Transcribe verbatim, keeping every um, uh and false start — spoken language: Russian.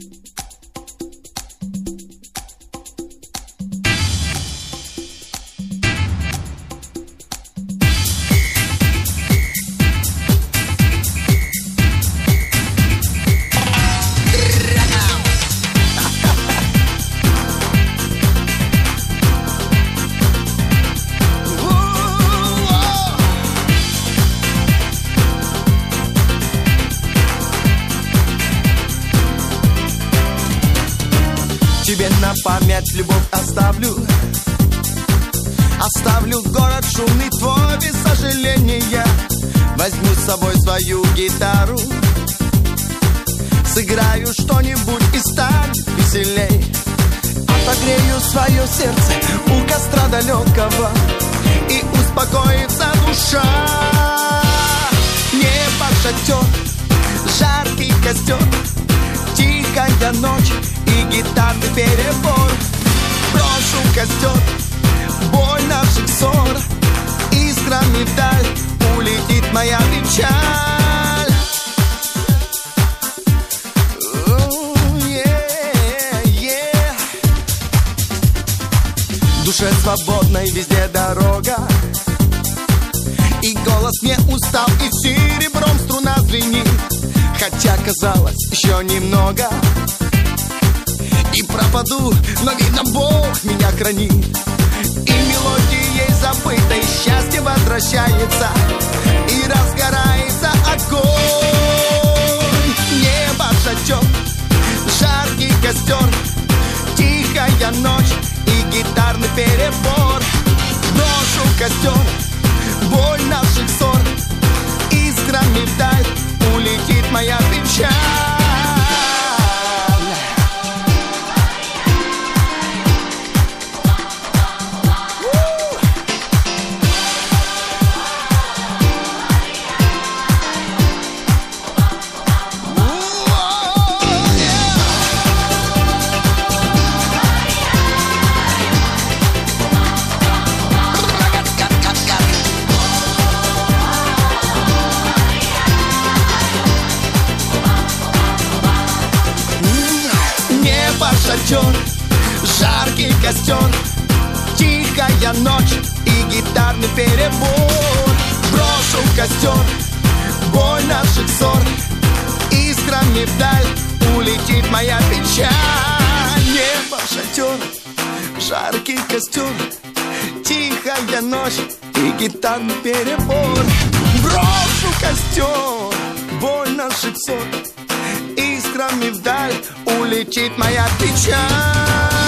Тебе на память любовь оставлю. Оставлю город шумный твой без сожаления. Возьму с собой свою гитару. Сыграю что-нибудь и станет веселей. Отогрею свое сердце у костра далекого, и успокоится душа. Небо шатер, жаркий костер, тихая ночь и гитарный перебор. Брошу костер, боль наших ссор, искрами вдаль улетит моя печаль. Oh, yeah, yeah. Душе свободной везде дорога, и голос не устал, и серебром струна звенит. Хотя казалось еще немного, и пропаду, но видно Бог меня хранит. И мелодией забытой счастье возвращается, и разгорается огонь. Небо шатер, жаркий костер, тихая ночь и гитарный перебор. Брошу костер, боль наших ссор, искрами вдаль улетит моя печаль. Шатер, жаркий костер, тихая ночь и гитарный перебор. Брошу костер, боль наших ссор, искрами вдаль улетит моя печаль. Небо шатер, жаркий костер, тихая ночь и гитарный перебор. Брошу костер, боль наших ссор, искрами вдаль улетит моя печаль.